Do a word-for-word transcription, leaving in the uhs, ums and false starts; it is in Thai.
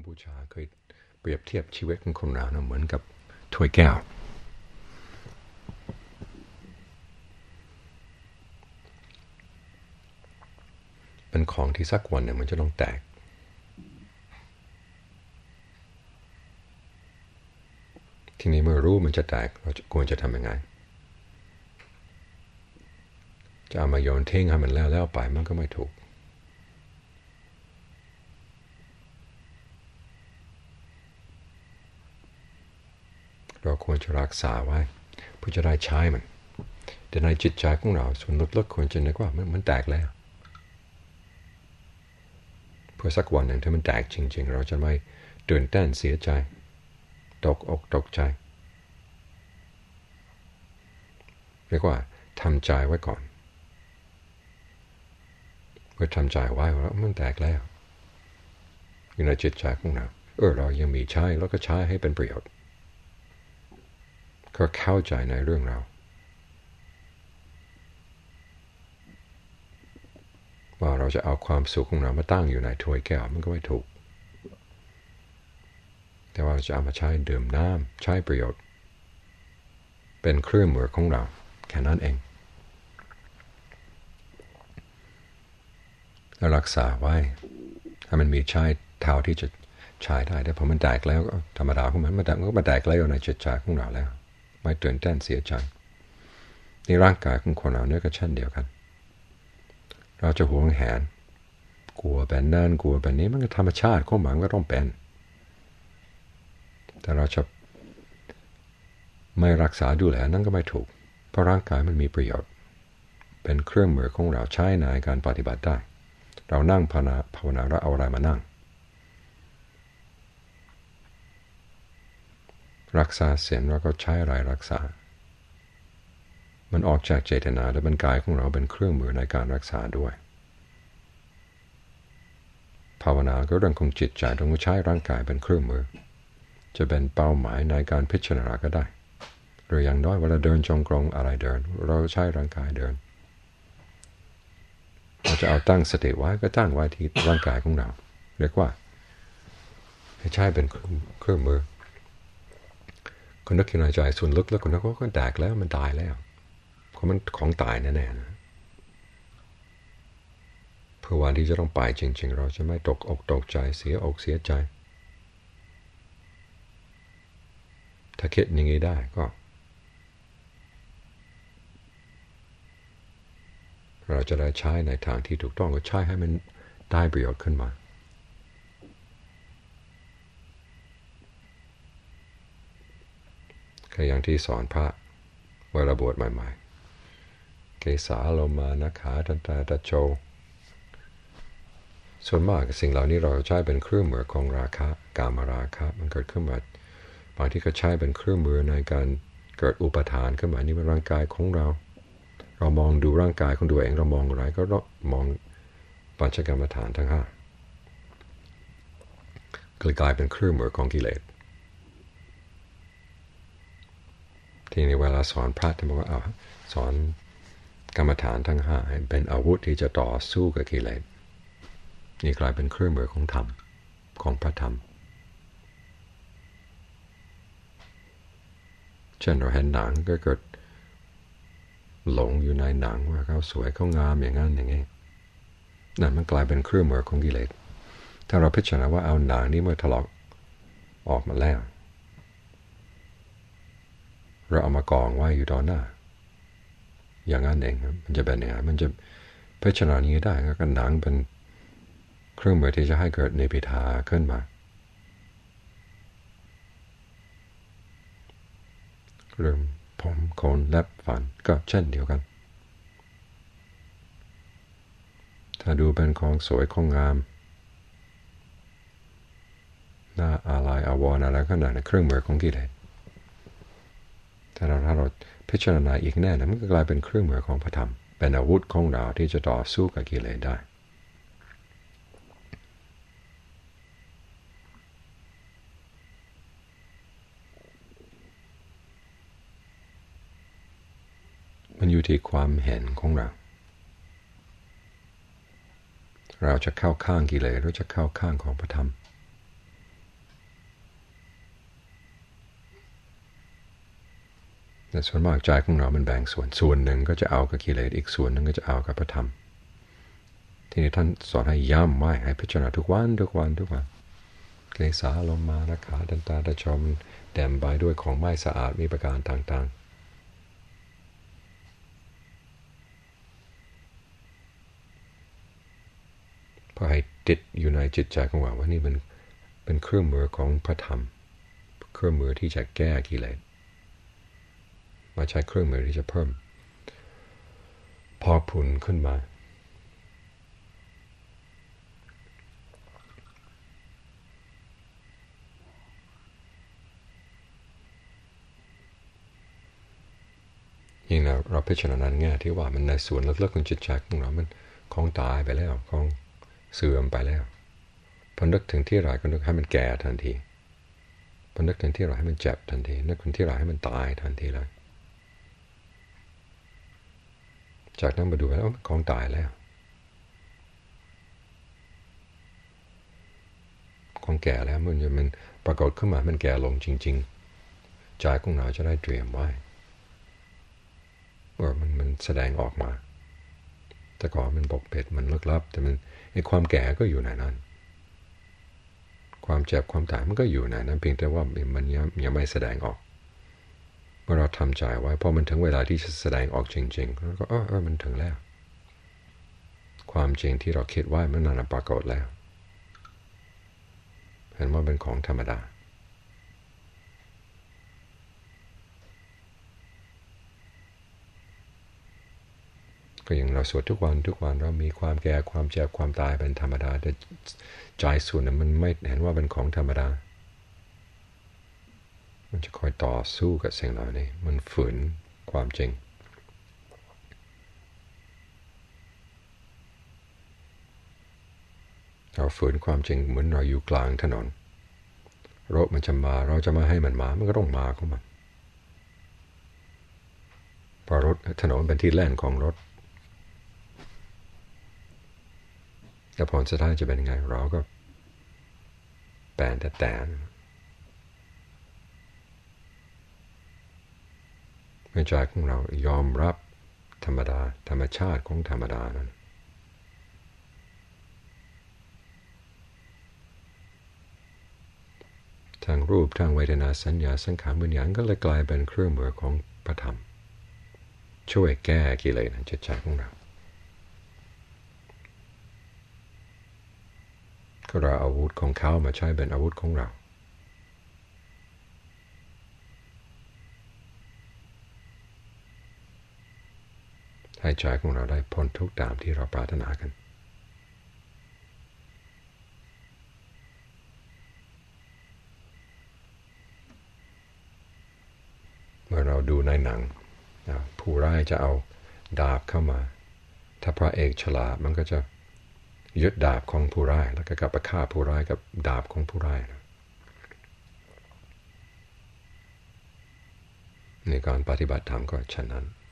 บูชาเคยเปรียบเทียบชีวิตของคนเรานะเหมือนกับถ้วยแก้วเป็นของที่สักวันหนึ่งมันจะต้องแตกทีนี้เมื่อรู้มันจะแตกเราควรจะทำยังไงจะเอามาโยนทิ้งให้มันแล้วแล้วไปมันก็ไม่ถูกเราควรจะรักษาไว้เพื่อจะได้ใช้มันแต่ในจิตใจของเราส่วนลึกๆควรจะนึกว่ามันมันแตกแล้วเพื่อสักวันหนึ่งถ้ามันแตกจริงๆเราจะไม่ตื่นเต้นเสียใจตกอกตกใจเรียกว่าทำใจไว้ก่อนเพื่อทำใจไว้ว่ามันแตกแล้วอยู่ในจิตใจของเราเออเรายังมีใช้แล้วก็ใช้ให้เป็นประโยชน์ก็เข้าใจในเรื่องเราว่าเราจะเอาความสุขของเรามาตั้งอยู่ในถ้วยแก้วมันก็ไม่ถูกแต่ว่าเราจะเอามาใช้ดื่มน้ำใช้ประโยชน์เป็นเครื่องมือของเราแค่นั้นเองแล้วรักษาไว้ให้มันมีใช้เท่าที่จะใช้ได้แต่พอมันแตกแล้วธรรมดาของมันมันก็มาแตกแล้วในจิตใจของเราแล้วไม่ตื่นเต้นเสียใจในร่างกายของคนเราเนี่ยก็เช่นเดียวกันเราจะหวงแหนกลัวเป็นนั่นกลัวเป็นนี้มันก็ธรรมชาติของมันก็ต้องเป็นแต่เราจะไม่รักษาดูแลนั่นก็ไม่ถูกเพราะร่างกายมันมีประโยชน์เป็นเครื่องมือของเราใช้ในการปฏิบัติได้เรานั่งภาวนาภาวนาเราเอาอะไรมานั่งรักษาเสียงเราก็ใช้อะไรรักษามันออกจากเจตนาและเป็นกายของเราเป็นเครื่องมือในการรักษาด้วยภาวนาก็เรื่องของจิตใจต้องใช้ร่างกายเป็นเครื่องมือจะเป็นเป้าหมายในการพิจารณาก็ได้หรืออย่างน้อยเวลาเดินจงกรมอะไรเดินเราใช้ร่างกายเดินเราจะเอาตั้งสติไว้ก็ตั้งไว้ที่ร่างกายของเราเรียกว่าให้ใช้เป็นเครื่องมือคนนึกในใจส่วนลึกแล้วคนนึกว่าก็แตกแล้วมันตายแล้วเพราะมันของตายแน่ๆนะเพื่อวันที่จะต้องไปจริงๆเราจะไม่ตกอกตกใจเสียอกเสียใจถ้าคิดอย่างนี้ได้ก็เราจะได้ใช้ในทางที่ถูกต้องก็ใช้ให้มันได้ประโยชน์ขึ้นมาก็อย่างที่สอนพระเวลาบวชใหม่ๆเกสาโลมานะขาทันตาตะโจส่วนมากสิ่งเหล่านี้เราใช้เป็นเครื่องมือของราคะกามราคะมันเกิดขึ้นมาบางที่ก็ใช้เป็นเครื่องมือในการเกิดอุปทานขึ้นมานี่เป็นร่างกายของเราเรามองดูร่างกายของตัวเองเรามองอะไรก็มองปัญจกรรมฐานทั้งห้ากลายเป็นเครื่องมือของกิเลสทีนี้เวลาสอนพระท่านบอกว่าเอาสอนกรรมฐานทั้งห้าเป็นอาวุธที่จะต่อสู้กับกิเลสนี่กลายเป็นเครื่องมือของธรรมของพระธรรมเช่นเราเห็นหนังก็เกิดหลงอยู่ในหนังว่าเขาสวยเขางามอย่างนั้นอย่างนี้นั่นมันกลายเป็นเครื่องมือของกิเลสถ้าเราพิจารณาว่าเอาหนังนี้เมื่อถลอกออกมาแล้วเราเอามากองไว้อยู่ต่อหน้าอย่างนั้นเองมันจะเป็นยังไงมันจะพิจารณานี้ได้ก็หนังเป็นเครื่องมือที่จะให้เกิดเนปิทาขึ้นมาเรื่องผมขนเล็บฟันก็เช่นเดียวกันถ้าดูเป็นของสวยของงามหน้าอะไรอาวรณ์อะไรก็นั่นเครื่องมือของกิเลสถ้าเราถ้าเราพิจารณาอีกแน่นะมันก็กลายเป็นเครื่องมือของพระธรรมเป็นอาวุธของเราที่จะต่อสู้กับกิเลสได้มันอยู่ที่ความเห็นของเราเราจะเข้าข้างกิเลสหรือจะเข้าข้างของพระธรรมแต่ส่วนมากใจของเรามันแบ่งส่วนส่วนหนึ่งก็จะเอากับกิเลสอีกส่วนหนึ่งก็จะเอากับพระธรรมที่นี่ท่านสอนให้ย้ำไว้ให้พิจารณาทุกวันทุกวันทุกวันเกสาลมมานะขาดันตาตะชมแดมไปด้วยของไม่สะอาดมีประการต่างๆเพื่อให้ติดอยู่ในจิตใจของเราว่านี่มันเป็นเครื่องมือของพระธรรมเครื่องมือที่จะแก้กิเลสมาใช้เครื่องมือที่จะเพิ่มพอกพูนขึ้นมายิ่งเราเราพิจารณาแง่ที่ว่ามันในส่วนลึกๆของจิตใจของเรามันของตายไปแล้วของเสื่อมไปแล้วพอนึกถึงที่ไรก็นึกให้มันแก่ทันทีพอนึกถึงที่ไรให้มันเจ็บทันทีนึกถึงที่ไรให้มันตายทันทีเลยจากนั้นมาดูแล้วของตายแล้วของแก่แล้วมันจะมันปรากฏขึ้นมามันแก่ลงจริงๆใจของเราจะได้เตรียมไว้ว่ามันมันแสดงออกมาแต่ก่อนมันปกปิดมันลึกลับแต่มันไอ้ความแก่ก็อยู่ในนั้นความเจ็บความตายมันก็อยู่ในนั้นเพียงแต่ว่ามันยังยังไม่แสดงออกเมื่อเราทำใจไว้พอมันถึงเวลาที่จะแสดงออกจริงๆแล้วก็เออเออมันถึงแล้วความจริงที่เราคิดไว้มันนั่นปรากฏแล้วเห็นว่าเป็นของธรรมดาก็อย่างเราสวดทุกวันทุกวันเรามีความแก่ความเจ็บความตายเป็นธรรมดาแต่ใจส่วนนั้นมันไม่เห็นว่าเป็นของธรรมดามันจะคอยต่อสู้กับสิ่งเหล่านี้มันฝืนความจริงเราฝืนความจริงเหมือนเราอยู่กลางถนนรถมันจะมาเราจะมาให้มันมามันก็ต้องมาของมันพอรถถนนเป็นที่แล่นของรถแต่ผลสุดท้ายจะเป็นไงเราก็แปลนแต่แต่ในใจของเรายอมรับธรรมดาธรรมชาติของธรรมดานั้นทางรูปทางเวทนาสัญญาสังขารวิญญาณก็เลยกลายเป็นเครื่องมือของพระธรรมช่วยแก้กิเลสในจิตใจของเราก็เราอาวุธของเขามาใช้เป็นอาวุธของเราให้ใจของเราได้พ้นทุกข์ตามที่เราปรารถนากันเมื่อเราดูในหนังผู้ร้ายจะเอาดาบเข้ามาถ้าพระเอกฉลาดมันก็จะยึดดาบของผู้ร้ายแล้วก็กลับไปฆ่าผู้ร้ายกับดาบของผู้ร้ายในการปฏิบัติธรรมก็ฉะนั้น